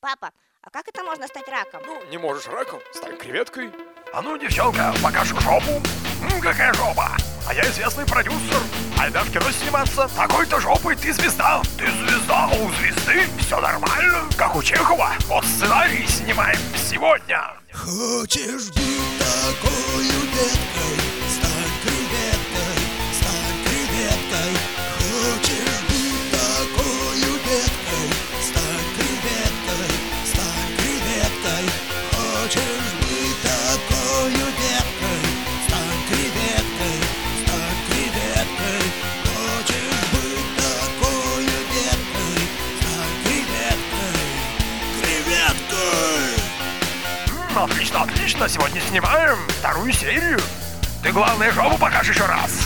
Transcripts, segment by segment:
Папа, а как это можно стать раком? Ну, не можешь раком, стань креветкой. А ну, девчонка, покажу жопу. Какая жопа? А я известный продюсер. Айда в кино сниматься. Такой-то жопой ты звезда. Ты звезда, у звезды все нормально. Как у Чехова. Вот сценарий снимаем сегодня. Хочешь быть такой деткой? Стань креветкой, стань креветкой. Хочешь быть такой деткой? Стань креветкой, стань креветкой. Хочешь быть такой деткой? Стань креветкой, стань креветкой. Хочешь быть такой деткой? Стань креветкой, креветкой. Отлично, отлично. Сегодня снимаем вторую серию. Ты, главное, жопу покажешь еще раз.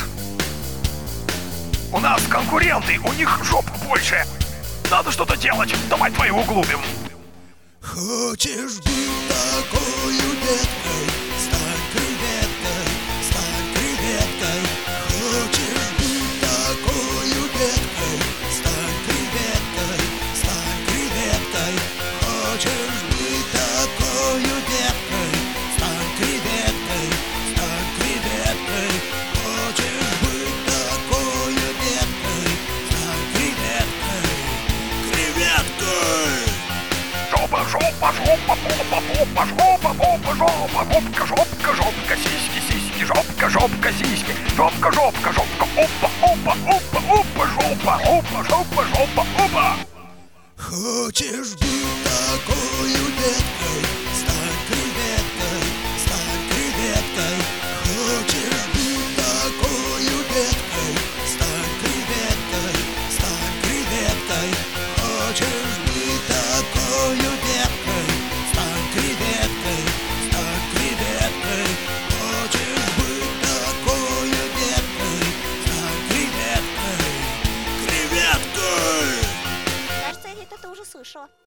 У нас конкуренты, у них жопа больше. Надо что-то делать. Давай твою углубим. Хочешь быть такой деткой? Стань креветкой, стань креветкой. Хочешь быть такой деткой? Стань креветкой, стань креветкой. Хочешь быть такой деткой? Стань креветкой, стань креветкой. Хочешь быть такой деткой? Стань креветкой, креветкой. Жопа, жопа, жопа, попа, попа, жопа, попа, жопа, попка, жопка, жопка, сиськи, сиськи, жопка, жопка, сиськи, жопка, жопка, жопка, опа, опа, опа, опа, жопа, опа, жопа, жопа, опа. Хочешь быть такой деткой? Стань креветкой, стань креветкой. Хочешь быть такой деткой? Стань креветкой, стань креветкой. Хочешь быть такой деткой? Стань креветкой, стань креветкой. Хочешь быть такой деткой? Стань креветкой, креветкой. Кажется, я где-то уже слышала.